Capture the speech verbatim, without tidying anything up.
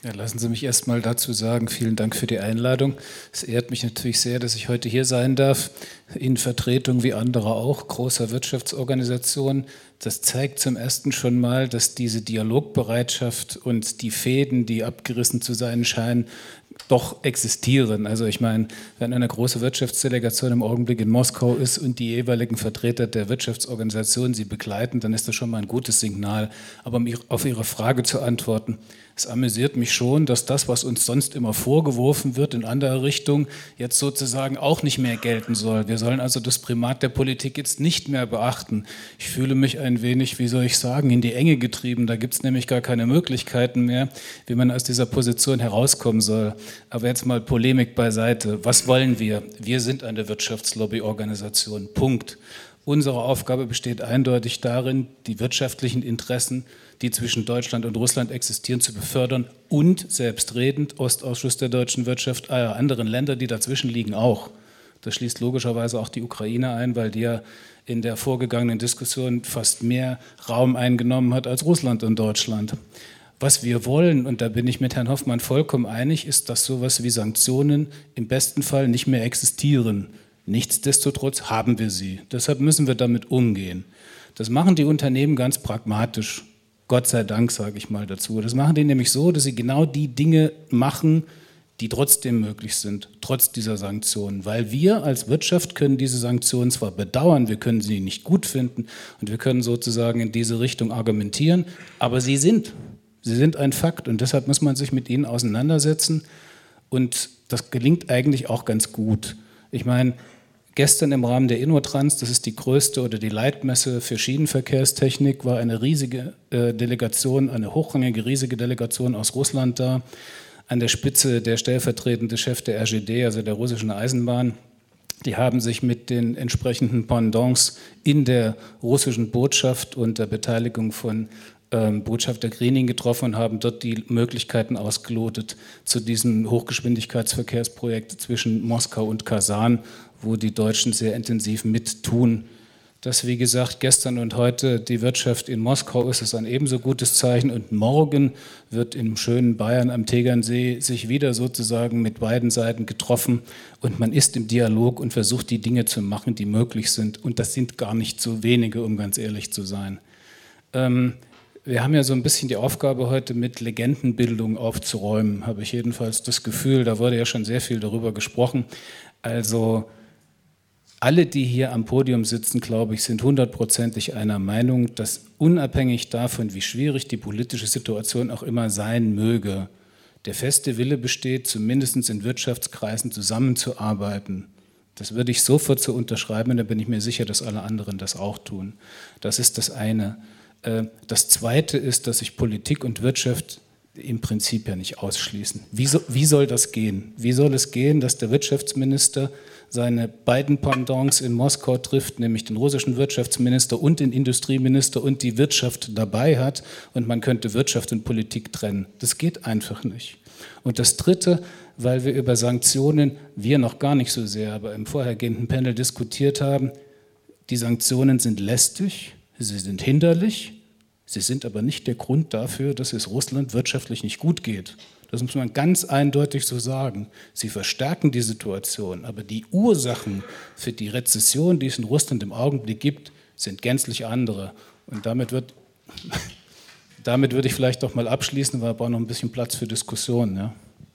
Ja, lassen Sie mich erst mal dazu sagen, vielen Dank für die Einladung. Es ehrt mich natürlich sehr, dass ich heute hier sein darf, in Vertretung wie andere auch, großer Wirtschaftsorganisationen. Das zeigt zum Ersten schon mal, dass diese Dialogbereitschaft und die Fäden, die abgerissen zu sein scheinen, doch existieren. Also ich meine, wenn eine große Wirtschaftsdelegation im Augenblick in Moskau ist und die jeweiligen Vertreter der Wirtschaftsorganisationen sie begleiten, dann ist das schon mal ein gutes Signal. Aber um auf Ihre Frage zu antworten, es amüsiert mich schon, dass das, was uns sonst immer vorgeworfen wird in anderer Richtung, jetzt sozusagen auch nicht mehr gelten soll. Wir sollen also das Primat der Politik jetzt nicht mehr beachten. Ich fühle mich ein wenig, wie soll ich sagen, in die Enge getrieben. Da gibt es nämlich gar keine Möglichkeiten mehr, wie man aus dieser Position herauskommen soll. Aber jetzt mal Polemik beiseite. Was wollen wir? Wir sind eine Wirtschaftslobby-Organisation. Punkt. Unsere Aufgabe besteht eindeutig darin, die wirtschaftlichen Interessen, die zwischen Deutschland und Russland existieren, zu befördern und selbstredend, Ostausschuss der deutschen Wirtschaft, aller anderen Länder, die dazwischen liegen, auch. Das schließt logischerweise auch die Ukraine ein, weil die ja in der vorgegangenen Diskussion fast mehr Raum eingenommen hat als Russland und Deutschland. Was wir wollen, und da bin ich mit Herrn Hoffmann vollkommen einig, ist, dass sowas wie Sanktionen im besten Fall nicht mehr existieren. Nichtsdestotrotz haben wir sie. Deshalb müssen wir damit umgehen. Das machen die Unternehmen ganz pragmatisch. Gott sei Dank, sage ich mal dazu. Das machen die nämlich so, dass sie genau die Dinge machen, die trotzdem möglich sind, trotz dieser Sanktionen. Weil wir als Wirtschaft können diese Sanktionen zwar bedauern, wir können sie nicht gut finden und wir können sozusagen in diese Richtung argumentieren, aber sie sind. Sie sind ein Fakt und deshalb muss man sich mit ihnen auseinandersetzen und das gelingt eigentlich auch ganz gut. Ich meine, gestern im Rahmen der Innotrans, das ist die größte oder die Leitmesse für Schienenverkehrstechnik, war eine riesige äh, Delegation, eine hochrangige, riesige Delegation aus Russland da. An der Spitze der stellvertretende Chef der R G D, also der russischen Eisenbahn. Die haben sich mit den entsprechenden Pendants in der russischen Botschaft und der Beteiligung von ähm, Botschafter Grinin getroffen und haben dort die Möglichkeiten ausgelotet zu diesem Hochgeschwindigkeitsverkehrsprojekt zwischen Moskau und Kasan, wo die Deutschen sehr intensiv mittun. Dass, wie gesagt, gestern und heute die Wirtschaft in Moskau ist, ist ein ebenso gutes Zeichen. Und morgen wird im schönen Bayern am Tegernsee sich wieder sozusagen mit beiden Seiten getroffen. Und man ist im Dialog und versucht, die Dinge zu machen, die möglich sind. Und das sind gar nicht so wenige, um ganz ehrlich zu sein. Ähm, wir haben ja so ein bisschen die Aufgabe heute, mit Legendenbildung aufzuräumen, habe ich jedenfalls das Gefühl. Da wurde ja schon sehr viel darüber gesprochen. Also alle, die hier am Podium sitzen, glaube ich, sind hundertprozentig einer Meinung, dass unabhängig davon, wie schwierig die politische Situation auch immer sein möge, der feste Wille besteht, zumindest in Wirtschaftskreisen zusammenzuarbeiten. Das würde ich sofort so unterschreiben und da bin ich mir sicher, dass alle anderen das auch tun. Das ist das eine. Das Zweite ist, dass sich Politik und Wirtschaft im Prinzip ja nicht ausschließen. Wie, so, wie soll das gehen? Wie soll es gehen, dass der Wirtschaftsminister seine beiden Pendants in Moskau trifft, nämlich den russischen Wirtschaftsminister und den Industrieminister und die Wirtschaft dabei hat und man könnte Wirtschaft und Politik trennen? Das geht einfach nicht. Und das Dritte, weil wir über Sanktionen, wir noch gar nicht so sehr, aber im vorhergehenden Panel diskutiert haben, die Sanktionen sind lästig, sie sind hinderlich, sie sind aber nicht der Grund dafür, dass es Russland wirtschaftlich nicht gut geht. Das muss man ganz eindeutig so sagen. Sie verstärken die Situation, aber die Ursachen für die Rezession, die es in Russland im Augenblick gibt, sind gänzlich andere. Und damit wird, damit würde ich vielleicht doch mal abschließen, weil wir brauchen noch ein bisschen Platz für Diskussionen. Ja.